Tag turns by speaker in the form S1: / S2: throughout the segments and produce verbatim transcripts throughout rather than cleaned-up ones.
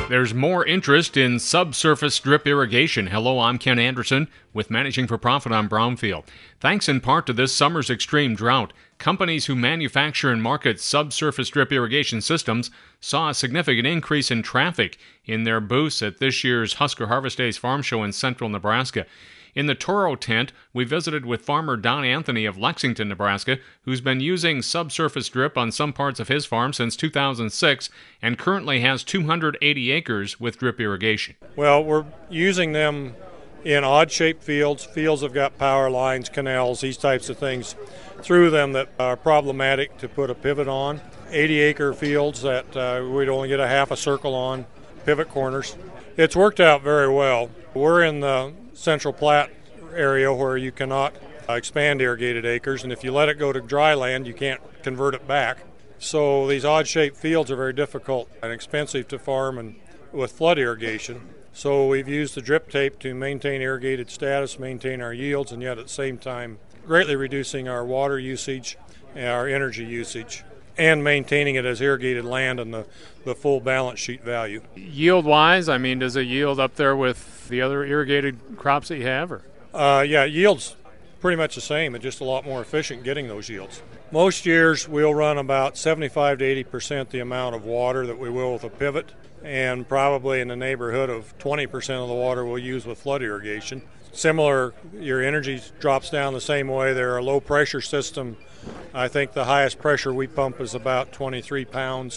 S1: There's more interest in subsurface drip irrigation. Hello, I'm Ken Anderson with Managing for Profit on Brownfield. Thanks in part to this summer's extreme drought, companies who manufacture and market subsurface drip irrigation systems saw a significant increase in traffic in their booths at this year's Husker Harvest Days Farm Show in central Nebraska. In the Toro tent, we visited with farmer Don Anthony of Lexington, Nebraska, who's been using subsurface drip on some parts of his farm since two thousand six and currently has two hundred eighty acres with drip irrigation.
S2: Well, we're using them in odd-shaped fields. Fields have got power lines, canals, these types of things through them that are problematic to put a pivot on. eighty-acre fields that uh, we'd only get a half a circle on, pivot corners. It's worked out very well. We're in the Central Platte area where you cannot expand irrigated acres, and if you let it go to dry land, you can't convert it back. So these odd-shaped fields are very difficult and expensive to farm and with flood irrigation. So we've used the drip tape to maintain irrigated status, maintain our yields, and yet at the same time greatly reducing our water usage and our energy usage, and maintaining it as irrigated land and the, the full balance sheet value.
S1: Yield-wise, I mean, does it yield up there with the other irrigated crops that you have? Or?
S2: Uh, yeah, yields pretty much the same. It's just a lot more efficient getting those yields. Most years we'll run about seventy-five to eighty percent the amount of water that we will with a pivot, and probably in the neighborhood of twenty percent of the water we'll use with flood irrigation. Similar, your energy drops down the same way. They're a low pressure system. I think the highest pressure we pump is about twenty-three pounds.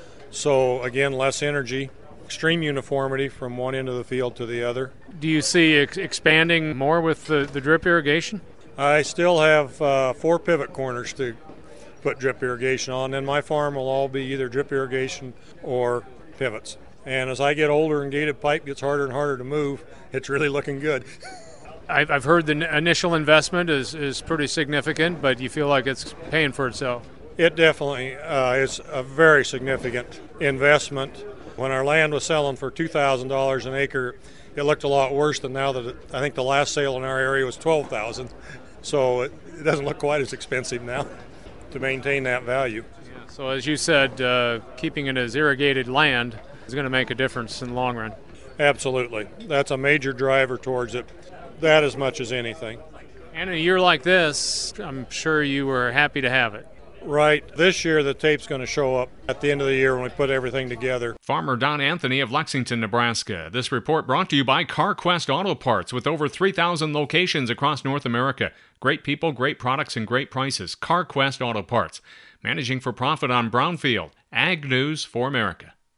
S2: So again, less energy, extreme uniformity from one end of the field to the other.
S1: Do you see ex- expanding more with the, the drip irrigation?
S2: I still have uh, four pivot corners to put drip irrigation on, and my farm will all be either drip irrigation or pivots. And as I get older and gated pipe gets harder and harder to move, it's really looking good.
S1: I've heard the initial investment is, is pretty significant, but you feel like it's paying for itself?
S2: It definitely uh, is a very significant investment. When our land was selling for two thousand dollars an acre, it looked a lot worse than now that it, I think the last sale in our area was twelve thousand dollars. So it, it doesn't look quite as expensive now to maintain that value.
S1: Yeah, so as you said, uh, keeping it as irrigated land is going to make a difference in the long run.
S2: Absolutely. That's a major driver towards it. That as much as anything.
S1: And in a year like this, I'm sure you were happy to have it.
S2: Right. This year the tape's going to show up at the end of the year when we put everything together.
S1: Farmer Don Anthony of Lexington, Nebraska. This report brought to you by CarQuest Auto Parts with over three thousand locations across North America. Great people, great products, and great prices. CarQuest Auto Parts. Managing for Profit on Brownfield. Ag News for America.